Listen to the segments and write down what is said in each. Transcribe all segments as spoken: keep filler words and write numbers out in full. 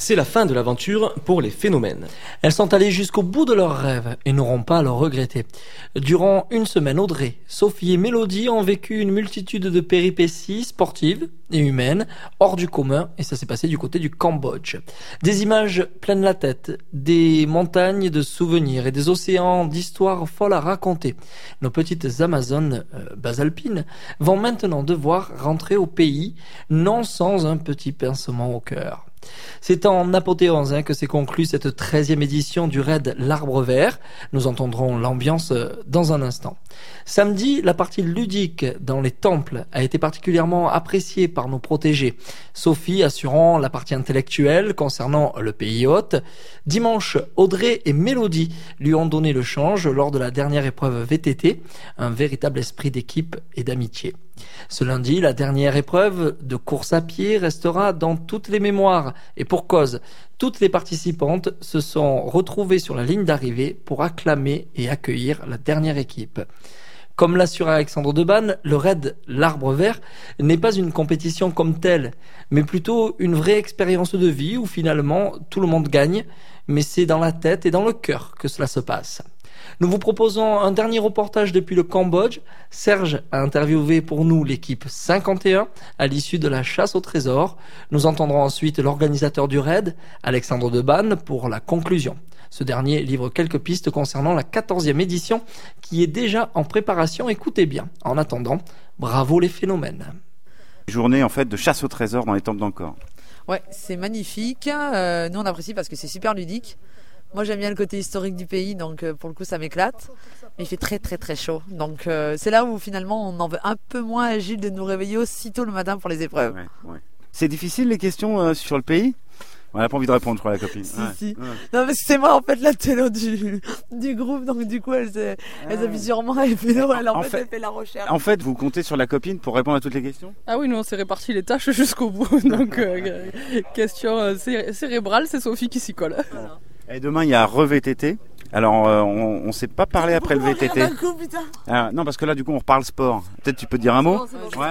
C'est la fin de l'aventure pour les phénomènes. Elles sont allées jusqu'au bout de leurs rêves et n'auront pas à le regretter. Durant une semaine, Audrey, Sophie et Mélodie ont vécu une multitude de péripéties sportives et humaines hors du commun, et ça s'est passé du côté du Cambodge. Des images pleines la tête, des montagnes de souvenirs et des océans d'histoires folles à raconter. Nos petites Amazones euh, basalpines vont maintenant devoir rentrer au pays, non sans un petit pincement au cœur. C'est en apothéose hein, que s'est conclue cette treizième édition du raid L'Arbre Vert. Nous entendrons l'ambiance dans un instant. Samedi, la partie ludique dans les temples a été particulièrement appréciée par nos protégés. Sophie assurant la partie intellectuelle concernant le pays hôte. Dimanche, Audrey et Mélodie lui ont donné le change lors de la dernière épreuve V T T. Un véritable esprit d'équipe et d'amitié. Ce lundi, la dernière épreuve de course à pied restera dans toutes les mémoires. Et pour cause, toutes les participantes se sont retrouvées sur la ligne d'arrivée pour acclamer et accueillir la dernière équipe. Comme l'assure Alexandre Debanne, le raid L'Arbre Vert n'est pas une compétition comme telle, mais plutôt une vraie expérience de vie où finalement tout le monde gagne, mais c'est dans la tête et dans le cœur que cela se passe. Nous vous proposons un dernier reportage depuis le Cambodge. Serge a interviewé pour nous l'équipe cinquante et un à l'issue de la chasse au trésor. Nous entendrons ensuite l'organisateur du raid, Alexandre Debanne, pour la conclusion. Ce dernier livre quelques pistes concernant la quatorzième édition qui est déjà en préparation. Écoutez bien. En attendant, bravo les phénomènes. Journée en fait de chasse au trésor dans les temples d'Angkor. Ouais, c'est magnifique. Euh, nous on apprécie parce que c'est super ludique. Moi j'aime bien le côté historique du pays, donc euh, pour le coup ça m'éclate. Mais il fait très très très chaud. Donc euh, c'est là où finalement on en veut un peu moins à Gilles de nous réveiller aussitôt le matin pour les épreuves. Ouais, ouais. C'est difficile les questions euh, sur le pays ? On n'a pas envie de répondre, je crois, la copine. Si, ouais. si. Ouais. Non, mais c'est moi, en fait, la télo du, du groupe. Donc, du coup, elle, s'est, elle s'appuie sur moi. Et puis, non, elle, en, en fait, fait, elle fait la recherche. En fait, vous comptez sur la copine pour répondre à toutes les questions ? Ah oui, nous, on s'est réparti les tâches jusqu'au bout. Donc, euh, question euh, cé- cérébrale, c'est Sophie qui s'y colle. Voilà. Et demain, il y a re-V T T. Alors, euh, on ne s'est pas parlé après le V T T. Coup, putain. Ah, non, parce que là, du coup, on reparle sport. Peut-être tu peux dire un mot ? Non, c'est bon, ouais.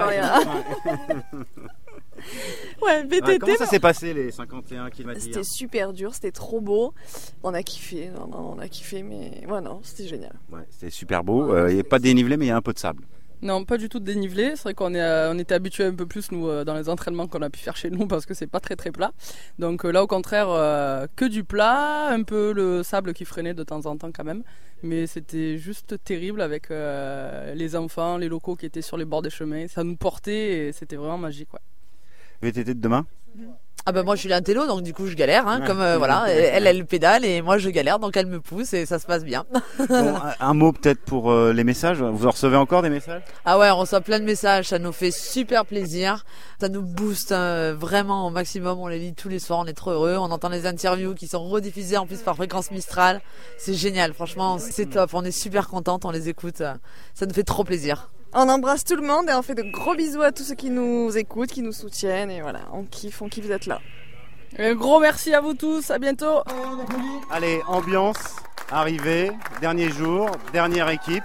Ouais, V T T. Ouais, comment ça s'est passé les cinquante et un kilomètres ? C'était super dur, c'était trop beau. On a kiffé, non, non, on a kiffé, mais ouais, non, c'était génial. Ouais, c'était super beau. Euh, il n'y a pas de dénivelé, mais il y a un peu de sable. Non, pas du tout de dénivelé. C'est vrai qu'on est, euh, on était habitués un peu plus, nous, euh, dans les entraînements qu'on a pu faire chez nous, parce que c'est pas très très plat. Donc euh, là, au contraire, euh, que du plat, un peu le sable qui freinait de temps en temps quand même. Mais c'était juste terrible avec euh, les enfants, les locaux qui étaient sur les bords des chemins. Ça nous portait et c'était vraiment magique, ouais. V T T de demain ? Ah ben moi je suis l'intello donc du coup je galère hein, comme euh, voilà elle elle pédale et moi je galère donc elle me pousse et ça se passe bien. Bon, un, un mot peut-être pour euh, les messages. Vous en recevez encore des messages ? Ah ouais, on reçoit plein de messages, ça nous fait super plaisir, ça nous booste hein, vraiment au maximum, on les lit tous les soirs, on est trop heureux, on entend les interviews qui sont rediffusées en plus par Fréquence Mistral, c'est génial, franchement c'est top, on est super contente, on les écoute, ça nous fait trop plaisir. On embrasse tout le monde et on fait de gros bisous à tous ceux qui nous écoutent, qui nous soutiennent et voilà, on kiffe, on kiffe d'être là. Un gros merci à vous tous, à bientôt. Allez, ambiance, arrivée, dernier jour, dernière équipe.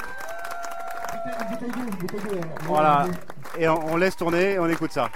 Voilà, et on, on laisse tourner et on écoute ça.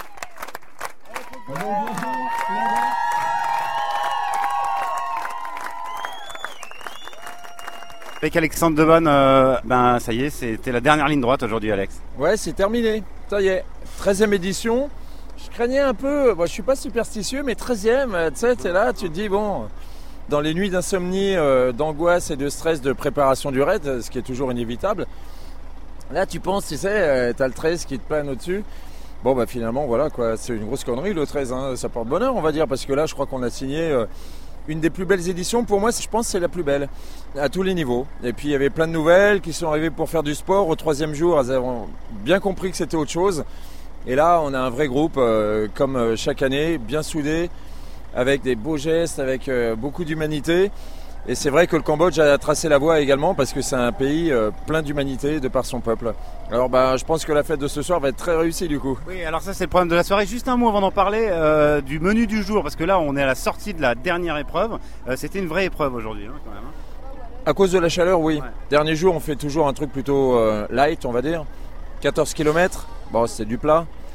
Avec Alexandre Debanne, euh, ben ça y est, c'était la dernière ligne droite aujourd'hui, Alex. Ouais, c'est terminé, ça y est, treizième édition. Je craignais un peu, moi je suis pas superstitieux, mais treizième, tu sais, t'es là, tu te dis bon, dans les nuits d'insomnie, euh, d'angoisse et de stress de préparation du raid, ce qui est toujours inévitable, là tu penses, tu sais, euh, t'as le treize qui te plane au-dessus. Bon bah finalement voilà quoi, c'est une grosse connerie le treize, hein, ça porte bonheur on va dire, parce que là je crois qu'on a signé euh, une des plus belles éditions, pour moi je pense que c'est la plus belle, à tous les niveaux. Et puis il y avait plein de nouvelles qui sont arrivées pour faire du sport, au troisième jour elles ont bien compris que c'était autre chose. Et là, on a un vrai groupe, euh, comme euh, chaque année, bien soudé, avec des beaux gestes, avec euh, beaucoup d'humanité. Et c'est vrai que le Cambodge a tracé la voie également, parce que c'est un pays euh, plein d'humanité de par son peuple. Alors bah, je pense que la fête de ce soir va être très réussie du coup. Oui, alors ça c'est le problème de la soirée. Juste un mot avant d'en parler, euh, du menu du jour, parce que là on est à la sortie de la dernière épreuve. Euh, c'était une vraie épreuve aujourd'hui, hein, quand même. Hein. À cause de la chaleur, oui. Ouais. Dernier jour, on fait toujours un truc plutôt euh, light, on va dire. quatorze kilomètres, bon c'est du plat.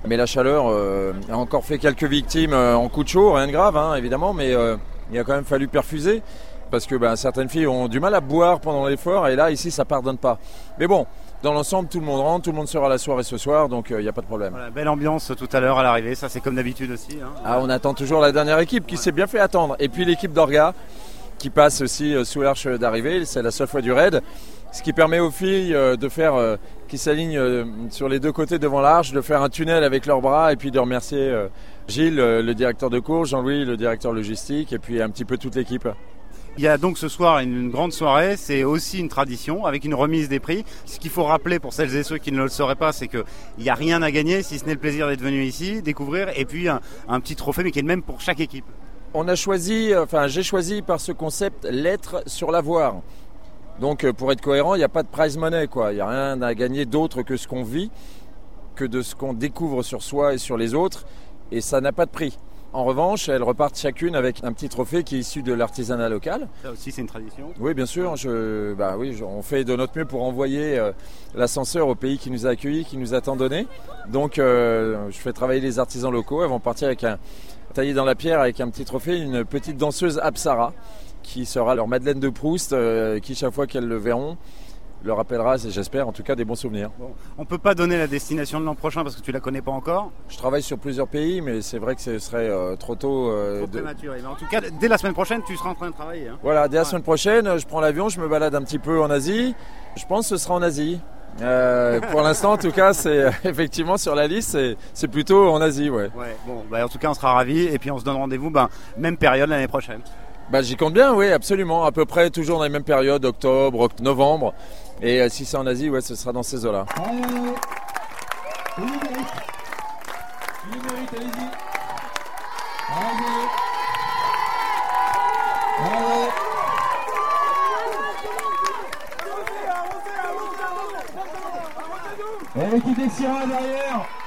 Mais la chaleur euh, a encore fait quelques victimes euh, en coup de chaud, rien de grave hein, évidemment, mais euh, il a quand même fallu perfuser parce que bah, certaines filles ont du mal à boire pendant l'effort et là ici ça pardonne pas. Mais bon, dans l'ensemble tout le monde rentre, tout le monde sera à la soirée ce soir, donc il euh, n'y a pas de problème. Voilà, belle ambiance tout à l'heure à l'arrivée, ça c'est comme d'habitude aussi. Hein. Ah, on attend toujours la dernière équipe qui ouais. s'est bien fait attendre. Et puis l'équipe d'Orga qui passe aussi euh, sous l'arche d'arrivée, c'est la seule fois du raid. Ce qui permet aux filles euh, de faire, euh, qui s'alignent euh, sur les deux côtés devant l'arche, de faire un tunnel avec leurs bras et puis de remercier euh, Gilles, euh, le directeur de course, Jean-Louis, le directeur logistique et puis un petit peu toute l'équipe. Il y a donc ce soir une, une grande soirée, c'est aussi une tradition avec une remise des prix. Ce qu'il faut rappeler pour celles et ceux qui ne le sauraient pas, c'est qu'il n'y a rien à gagner si ce n'est le plaisir d'être venu ici, découvrir et puis un, un petit trophée mais qui est le même pour chaque équipe. On a choisi, enfin j'ai choisi par ce concept l'être sur l'avoir. Donc pour être cohérent, il n'y a pas de prize money, quoi. Il n'y a rien à gagner d'autre que ce qu'on vit, que de ce qu'on découvre sur soi et sur les autres, et ça n'a pas de prix. En revanche, elles repartent chacune avec un petit trophée qui est issu de l'artisanat local. Ça aussi, c'est une tradition. Oui, bien sûr. Je, bah oui, je, on fait de notre mieux pour envoyer euh, l'ascenseur au pays qui nous a accueillis, qui nous a tant donné. Donc, euh, je fais travailler les artisans locaux. Elles vont partir avec un taillé dans la pierre avec un petit trophée, une petite danseuse Apsara, qui sera leur Madeleine de Proust, euh, qui chaque fois qu'elles le verront, leur rappellera, j'espère, en tout cas des bons souvenirs. Bon, on ne peut pas donner la destination de l'an prochain parce que tu ne la connais pas encore. Je travaille sur plusieurs pays, mais c'est vrai que ce serait euh, trop tôt. Euh, trop de... prématuré. Mais en tout cas, dès la semaine prochaine, tu seras en train de travailler. Hein. Voilà, dès la ouais. semaine prochaine, je prends l'avion, je me balade un petit peu en Asie. Je pense que ce sera en Asie. Euh, pour l'instant, en tout cas, c'est effectivement sur la liste, c'est, c'est plutôt en Asie, ouais. Ouais. Bon, bah, en tout cas, on sera ravis et puis on se donne rendez-vous, bah, même période l'année prochaine. Bah, j'y compte bien, oui, absolument. À peu près toujours dans les mêmes périodes, octobre, novembre. Et euh, si c'est en Asie, ouais, ce sera dans ces eaux-là. Allez, il mérite. Il mérite, allez-y. Allez. Allez. Et l'équipe des Sierras derrière.